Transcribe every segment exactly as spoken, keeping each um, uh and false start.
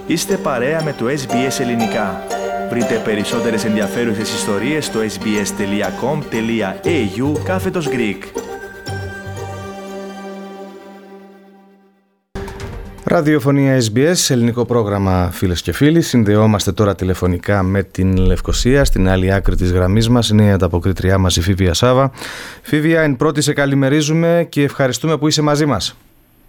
Είστε παρέα με το ες μπι ες Ελληνικά. Βρείτε περισσότερες ενδιαφέρουσες ιστορίες στο sbs.com.au κάθετος Greek. Ραδιοφωνία ες μπι ες, ελληνικό πρόγραμμα, φίλες και φίλοι. Συνδεόμαστε τώρα τηλεφωνικά με την Λευκοσία. Στην άλλη άκρη της γραμμής μας είναι η ανταποκρίτριά μας, η Φίβια Σάβα. Φίβια, εν πρώτη σε καλημερίζουμε και ευχαριστούμε που είσαι μαζί μας.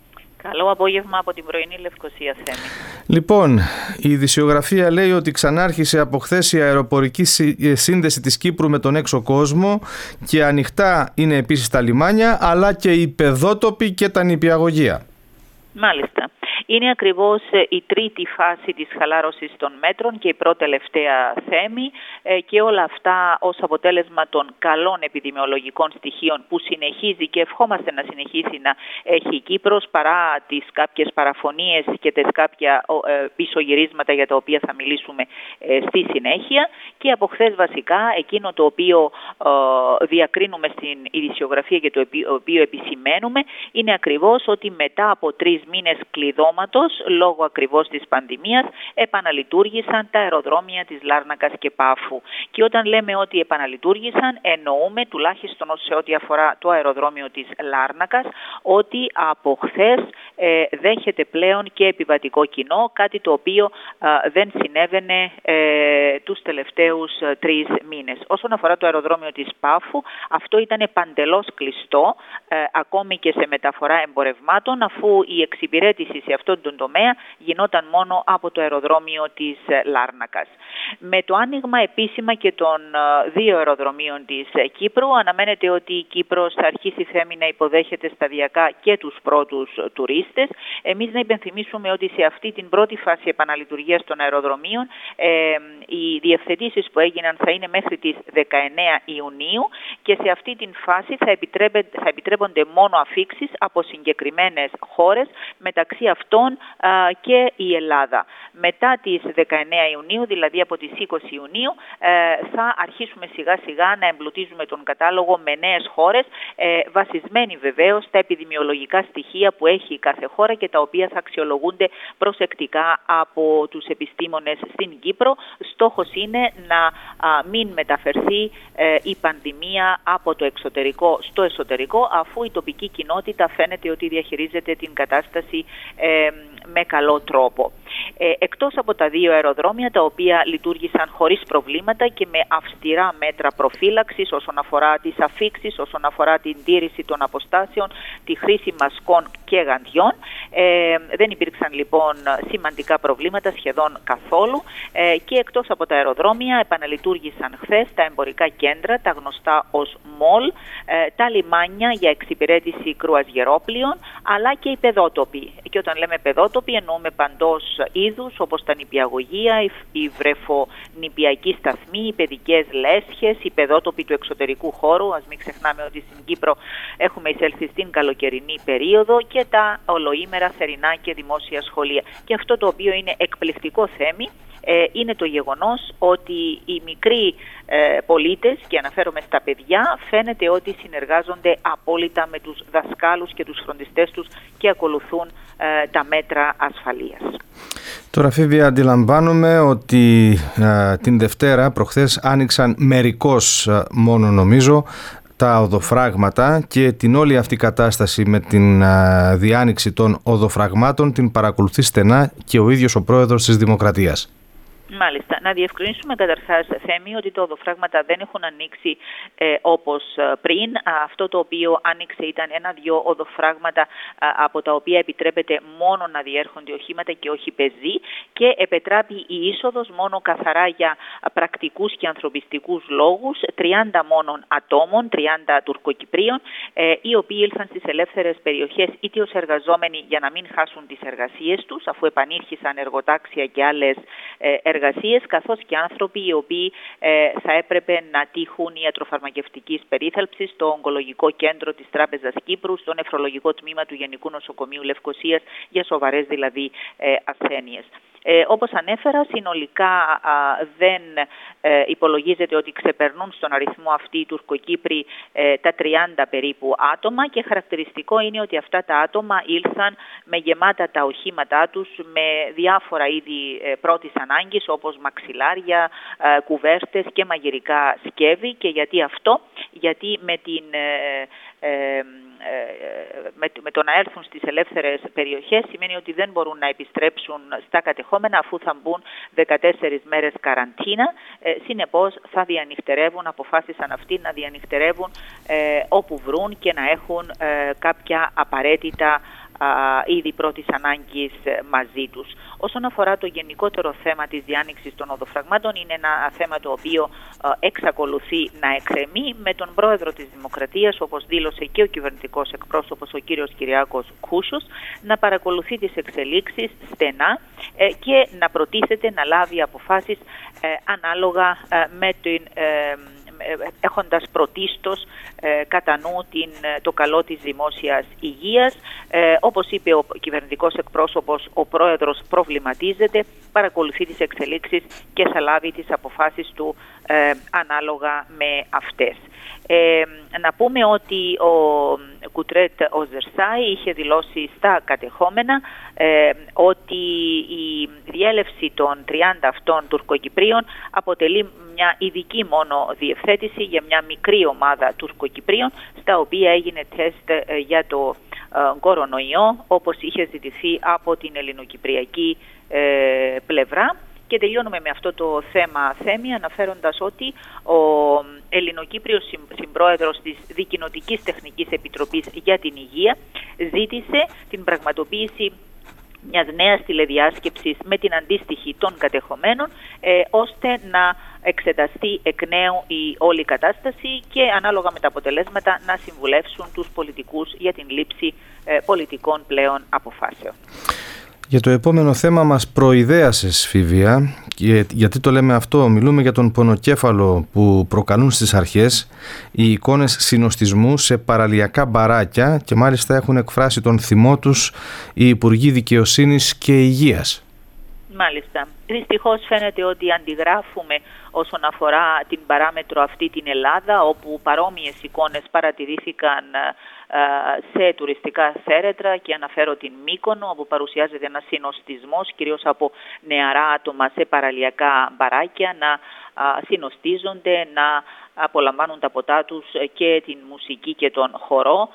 Καλό απόγευμα από την πρωινή Λευκοσία, Θέμη. Λοιπόν, η ειδησιογραφία λέει ότι ξανάρχισε από χθες η αεροπορική σύνδεση της Κύπρου με τον έξω κόσμο και ανοιχτά είναι επίσης τα λιμάνια, αλλά και οι πεδότοποι και τα νηπιαγωγεία. Μάλιστα. Είναι ακριβώς η τρίτη φάση της χαλάρωσης των μέτρων και η πρώτη τελευταία, Θέμη, και όλα αυτά ως αποτέλεσμα των καλών επιδημιολογικών στοιχείων που συνεχίζει και ευχόμαστε να συνεχίσει να έχει η Κύπρος, παρά τις κάποιες παραφωνίες και τις κάποια πίσω γυρίσματα για τα οποία θα μιλήσουμε στη συνέχεια. Και από χθες βασικά εκείνο το οποίο διακρίνουμε στην ειδησιογραφία και το οποίο επισημαίνουμε είναι ακριβώς ότι μετά από τρεις μήνες κλειδώματος, λόγω ακριβώς της πανδημίας, επαναλειτουργήσαν τα αεροδρόμια της Λάρνακας και Πάφου. Και όταν λέμε ότι επαναλειτουργήσαν, εννοούμε, τουλάχιστον σε ό,τι αφορά το αεροδρόμιο της Λάρνακας, ότι από χθες ε, δέχεται πλέον και επιβατικό κοινό, κάτι το οποίο ε, δεν συνέβαινε ε, τους τελευταίους ε, τρεις μήνες. Όσον αφορά το αεροδρόμιο της Πάφου, αυτό ήταν παντελώς κλειστό, ε, ακόμη και σε μεταφορά εμπορευμάτων, αφού η εξυπηρέτηση σε αυτόν τον τομέα γινόταν μόνο από το αεροδρόμιο της Λάρνακας. Με το άνοιγμα επίσημα και των δύο αεροδρομίων της Κύπρου, αναμένεται ότι η Κύπρος θα αρχίσει, Θέμη, να υποδέχεται σταδιακά και τους πρώτους τουρίστες. Εμείς να υπενθυμίσουμε ότι σε αυτή την πρώτη φάση επαναλειτουργίας των αεροδρομίων ε, οι διευθετήσεις που έγιναν θα είναι μέχρι τις δεκαεννέα Ιουνίου και σε αυτή την φάση θα, θα επιτρέπονται μόνο αφίξεις από συγκεκριμένες χώρες, μεταξύ αυτών α, και η Ελλάδα. Μετά τις δεκαεννέα Ιουνίου, δηλαδή από τις είκοσι Ιουνίου, ε, θα αρχίσουμε σιγά σιγά να εμπλουτίζουμε τον κατάλογο με νέες χώρες, ε, βασισμένοι βεβαίως στα επιδημιολογικά στοιχεία που έχει η κάθε χώρα και τα οποία θα αξιολογούνται προσεκτικά από τους επιστήμονες στην Κύπρο. Στόχος είναι να α, μην μεταφερθεί ε, η πανδημία από το εξωτερικό στο εσωτερικό, αφού η τοπική κοινότητα φαίνεται ότι διαχειρίζεται την κατάσταση Ε, με καλό τρόπο. Ε, εκτός από τα δύο αεροδρόμια, τα οποία λειτουργήσαν χωρίς προβλήματα και με αυστηρά μέτρα προφύλαξης όσον αφορά τις αφίξεις, όσον αφορά την τήρηση των αποστάσεων, τη χρήση μασκών και γαντιών, ε, δεν υπήρξαν λοιπόν σημαντικά προβλήματα σχεδόν καθόλου, ε, και εκτός από τα αεροδρόμια επαναλειτουργήσαν χθες τα εμπορικά κέντρα, τα γνωστά ως μολ, ε, τα λιμάνια για εξυπηρέτηση κρουαζιερόπλοιων, αλλά και οι πεδότοποι. Και όταν λέμε πεδότοποι εννοούμε παντός είδους, όπως τα νηπιαγωγεία, οι βρεφονηπιακοί σταθμοί, οι παιδικές λέσχες, οι πεδότοποι του εξωτερικού χώρου. Ας μην ξεχνάμε ότι στην Κύπρο έχουμε εισέλθει στην καλοκαιρινή περίοδο, και τα ολοήμερα θερινά και δημόσια σχολεία. Και αυτό το οποίο είναι εκπληκτικό, Θέμη, είναι το γεγονός ότι οι μικροί ε, πολίτες, και αναφέρομαι στα παιδιά, φαίνεται ότι συνεργάζονται απόλυτα με τους δασκάλους και τους φροντιστές τους και ακολουθούν ε, τα μέτρα ασφαλείας. Τώρα, Φίβια, αντιλαμβάνομαι ότι ε, την Δευτέρα προχθές άνοιξαν μερικώς ε, μόνο, νομίζω, τα οδοφράγματα, και την όλη αυτή κατάσταση με την ε, διάνοιξη των οδοφραγμάτων την παρακολουθεί στενά και ο ίδιος ο πρόεδρος της Δημοκρατίας. Μάλιστα. Να διευκρινίσουμε καταρχάς, Θέμη, ότι τα οδοφράγματα δεν έχουν ανοίξει ε, όπως πριν. Αυτό το οποίο άνοιξε ήταν ένα-δυο οδοφράγματα από τα οποία επιτρέπεται μόνο να διέρχονται οχήματα και όχι πεζοί, και επετράπει η είσοδος μόνο καθαρά για πρακτικούς και ανθρωπιστικούς λόγους τριάντα μόνον ατόμων, τριάντα Τουρκοκυπρίων, ε, οι οποίοι ήλθαν στις ελεύθερες περιοχές είτε ως εργαζόμενοι για να μην χάσουν τις εργασίες τους, αφού επανήρχισαν εργοτάξια και άλλες ε, εργασίες, καθώς και άνθρωποι οι οποίοι ε, θα έπρεπε να τύχουν ιατροφαρμακευτικής περίθαλψης στο ογκολογικό κέντρο της Τράπεζας Κύπρου, στο νεφρολογικό τμήμα του Γενικού Νοσοκομείου Λευκοσίας, για σοβαρές δηλαδή ε, ασθένειες. Ε, όπως ανέφερα, συνολικά α, δεν ε, υπολογίζεται ότι ξεπερνούν στον αριθμό αυτοί οι Τουρκοκύπροι ε, τα τριάντα περίπου άτομα και χαρακτηριστικό είναι ότι αυτά τα άτομα ήλθαν με γεμάτα τα οχήματά τους με διάφορα είδη ε, πρώτης ανάγκης όπως μαξιλάρια, ε, κουβέρτες και μαγειρικά σκεύη. Και γιατί αυτό? Γιατί με την... Ε, Ε, ε, με, με το να έρθουν στις ελεύθερες περιοχές σημαίνει ότι δεν μπορούν να επιστρέψουν στα κατεχόμενα αφού θα μπουν δεκατέσσερις μέρες καραντίνα. Ε, συνεπώς θα διανυχτερεύουν, αποφάσισαν αυτοί να διανυχτερεύουν ε, όπου βρουν και να έχουν ε, κάποια απαραίτητα είδη πρώτης ανάγκης μαζί τους. Όσον αφορά το γενικότερο θέμα της διάνοιξης των οδοφραγμάτων, είναι ένα θέμα το οποίο εξακολουθεί να εκκρεμεί, με τον πρόεδρο της Δημοκρατίας, όπως δήλωσε και ο κυβερνητικός εκπρόσωπος ο κύριος Κυριάκος Κούσος, να παρακολουθεί τις εξελίξεις στενά και να προτίθεται να λάβει αποφάσεις ανάλογα με την έχοντας πρωτίστως ε, κατά νου την, το καλό της δημόσιας υγείας. Ε, όπως είπε ο κυβερνητικός εκπρόσωπος, ο πρόεδρος προβληματίζεται, παρακολουθεί τις εξελίξεις και θα λάβει τις αποφάσεις του ε, ανάλογα με αυτές. Ε, να πούμε ότι ο Κουτρέτ Οζερσάη είχε δηλώσει στα κατεχόμενα ε, ότι η διέλευση των τριάντα αυτών Τουρκοκυπρίων αποτελεί μια ειδική μόνο διευθέτηση για μια μικρή ομάδα Τουρκοκυπρίων, στα οποία έγινε τεστ ε, για το ε, κορονοϊό, όπως είχε ζητηθεί από την ελληνοκυπριακή ε, πλευρά. Και τελειώνουμε με αυτό το θέμα Θέμη, αναφέροντας ότι ο Ελληνοκύπριος συμπρόεδρος της Δικοινοτικής Τεχνικής Επιτροπής για την Υγεία ζήτησε την πραγματοποίηση μιας νέας τηλεδιάσκεψης με την αντίστοιχη των κατεχομένων, ε, ώστε να εξεταστεί εκ νέου η όλη κατάσταση και ανάλογα με τα αποτελέσματα να συμβουλεύσουν τους πολιτικούς για την λήψη ε, πολιτικών πλέον αποφάσεων. Για το επόμενο θέμα μας προειδέασες, Φίβια, γιατί το λέμε αυτό? Μιλούμε για τον πονοκέφαλο που προκαλούν στις αρχές οι εικόνες συνοστισμού σε παραλιακά μπαράκια, και μάλιστα έχουν εκφράσει τον θυμό τους οι Υπουργοί Δικαιοσύνης και Υγείας. Μάλιστα. Δυστυχώς φαίνεται ότι αντιγράφουμε όσον αφορά την παράμετρο αυτή την Ελλάδα, όπου παρόμοιες εικόνες παρατηρήθηκαν σε τουριστικά θέρετρα, και αναφέρω την Μύκονο, όπου παρουσιάζεται ένα συνοστισμός κυρίως από νεαρά άτομα σε παραλιακά μπαράκια να συνοστίζονται, να απολαμβάνουν τα ποτά τους και την μουσική και τον χορό,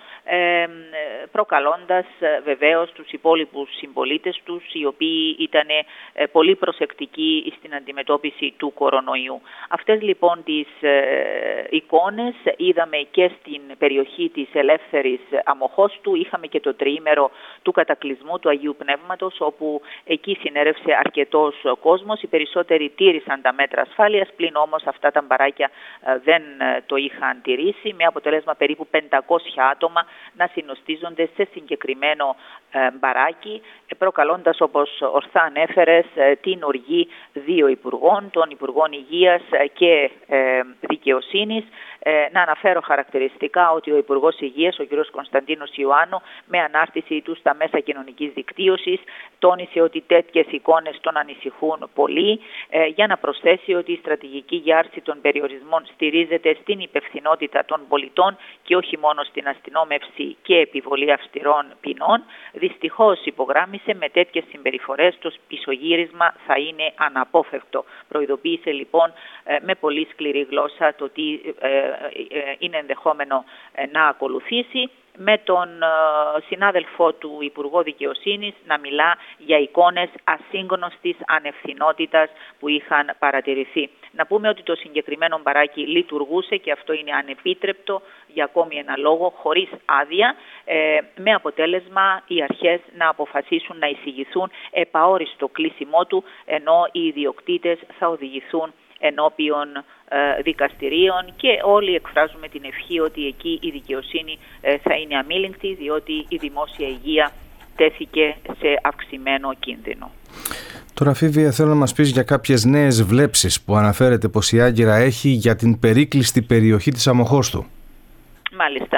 προκαλώντας βεβαίως τους υπόλοιπους συμπολίτες τους, οι οποίοι ήταν πολύ προσεκτικοί στην αντιμετώπιση του κορονοϊού. Αυτές λοιπόν τις εικόνες είδαμε και στην περιοχή της ελεύθερης Αμοχώστου. Είχαμε και το τριήμερο του κατακλυσμού του Αγίου Πνεύματος, όπου εκεί συνέρευσε αρκετός κόσμος. Οι περισσότεροι τήρησαν τα μέτρα ασφάλειας, πλην όμως αυτά τα μπαράκια δεν το είχαν τηρήσει, με αποτέλεσμα περίπου πεντακόσια άτομα να συνοστίζονται σε συγκεκριμένο μπαράκι, προκαλώντας, όπως ορθά ανέφερες, την οργή δύο υπουργών, των Υπουργών Υγείας και Δικαιοσύνης. Να αναφέρω χαρακτηριστικά ότι ο Υπουργός Υγείας, ο κ. Κωνσταντίνος Ιωάννου, με ανάρτηση του στα μέσα κοινωνικής δικτύωσης, τόνισε ότι τέτοιες εικόνες τον ανησυχούν πολύ, για να προσθέσει ότι η στρατηγική για άρση των περιορισμών στηρίζεται στην υπευθυνότητα των πολιτών και όχι μόνο στην αστυνόμευση και επιβολή αυστηρών ποινών. Δυστυχώς, υπογράμμισε, με τέτοιες συμπεριφορές το πισωγύρισμα θα είναι αναπόφευκτο. Προειδοποίησε λοιπόν με πολύ σκληρή γλώσσα το τι είναι ενδεχόμενο να ακολουθήσει, με τον συνάδελφό του Υπουργό Δικαιοσύνης να μιλά για εικόνες ασύγνωστης ανευθυνότητας που είχαν παρατηρηθεί. Να πούμε ότι το συγκεκριμένο μπαράκι λειτουργούσε, και αυτό είναι ανεπίτρεπτο για ακόμη ένα λόγο, χωρίς άδεια, με αποτέλεσμα οι αρχές να αποφασίσουν να εισηγηθούν επαόριστο κλείσιμό του, ενώ οι ιδιοκτήτες θα οδηγηθούν ενώπιον ε, δικαστηρίων, και όλοι εκφράζουμε την ευχή ότι εκεί η δικαιοσύνη ε, θα είναι αμήλιγκτη, διότι η δημόσια υγεία τέθηκε σε αυξημένο κίνδυνο. Τώρα, Φίβια, θέλω να μας πεις για κάποιες νέες βλέψεις που αναφέρεται πως η Άγκυρα έχει για την περίκλειστη περιοχή της Αμοχώστου. Μάλιστα.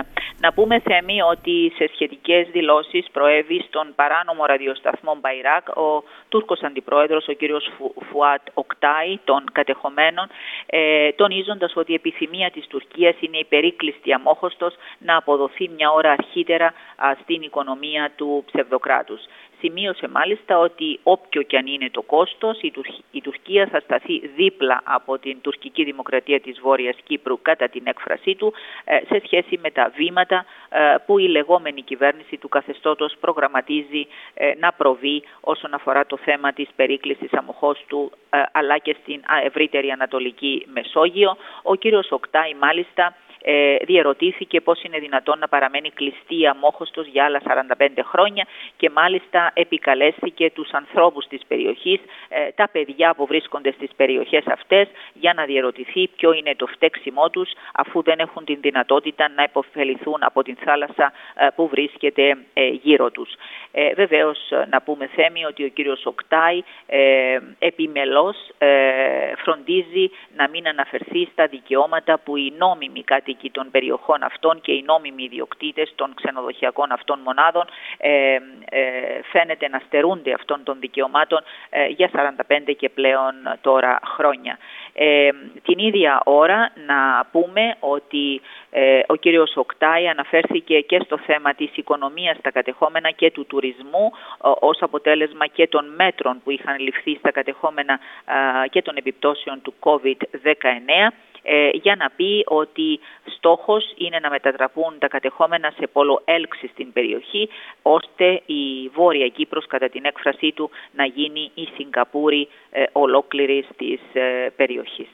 Να πούμε, Θέμη, ότι σε σχετικές δηλώσεις προέβη στον παράνομο ραδιοσταθμό Μπαϊράκ ο Τούρκος Αντιπρόεδρος, ο κύριος Φουάτ Οκτάι, των κατεχομένων, ε, τονίζοντας ότι η επιθυμία της Τουρκίας είναι η περίκλειστη αμόχωστος να αποδοθεί μια ώρα αρχίτερα α, στην οικονομία του ψευδοκράτους. Σημείωσε μάλιστα ότι όποιο και αν είναι το κόστος, η, Τουρκ, η Τουρκία θα σταθεί δίπλα από την τουρκική δημοκρατία της Βόρειας Κύπρου κατά την έκφρασή του ε, σε σχέση με τα βήματα ε, που η λεγόμενη κυβέρνηση του καθεστώτος προγραμματίζει ε, να προβεί όσον αφορά το θέμα της περίκλεισης αμοχώστου ε, αλλά και στην ευρύτερη Ανατολική Μεσόγειο. Ο κύριος Οκτάι μάλιστα Ε, διερωτήθηκε πώς είναι δυνατόν να παραμένει κλειστή η αμόχωστος για άλλα σαράντα πέντε χρόνια και μάλιστα επικαλέστηκε τους ανθρώπους της περιοχής, ε, τα παιδιά που βρίσκονται στις περιοχές αυτές, για να διερωτηθεί ποιο είναι το φταίξιμό τους, αφού δεν έχουν την δυνατότητα να υποφεληθούν από την θάλασσα ε, που βρίσκεται ε, γύρω τους. Ε, βεβαίως να πούμε, Θέμη, ότι ο κύριος Οκτάι ε, επιμελώς ε, φροντίζει να μην αναφερθεί στα δικαιώματα που οι νόμιμοι κάτοικοι των περιοχών αυτών και οι νόμιμοι ιδιοκτήτες των ξενοδοχειακών αυτών μονάδων ε, ε, φαίνεται να στερούνται αυτών των δικαιωμάτων ε, για σαράντα πέντε και πλέον τώρα χρόνια. Ε, την ίδια ώρα να πούμε ότι ε, ο κύριος Οκτάι αναφέρθηκε και στο θέμα της οικονομίας στα κατεχόμενα και του τουρισμού ε, ως αποτέλεσμα και των μέτρων που είχαν ληφθεί στα κατεχόμενα ε, και των επιπτώσεων του κόβιντ δεκαεννέα, ε, για να πει ότι στόχος είναι να μετατραπούν τα κατεχόμενα σε πόλο έλξης στην περιοχή, ώστε η Βόρεια Κύπρος, κατά την έκφρασή του, να γίνει η Σιγκαπούρη ε, ολόκληρης της ε, περιοχής.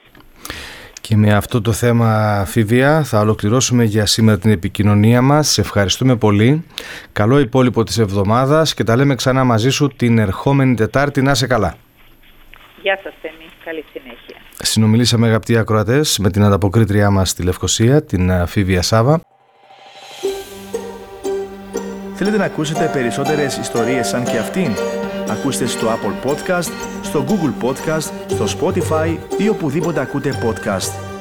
Και με αυτό το θέμα, Φίβια, θα ολοκληρώσουμε για σήμερα την επικοινωνία μας. Σε ευχαριστούμε πολύ. Καλό υπόλοιπο της εβδομάδας και τα λέμε ξανά μαζί σου την ερχόμενη Τετάρτη. Να είσαι καλά. Γεια σας, Θέμη. Καλή συνέχεια. Συνομιλήσαμε, αγαπητοί ακροατές, με την ανταποκρίτριά μας στη Λευκοσία, την Φίβια Σάβα. Θέλετε να ακούσετε περισσότερες ιστορίες σαν και αυτήν? Ακούστε στο Apple Podcast, στο Google Podcast, στο Spotify ή οπουδήποτε ακούτε podcast.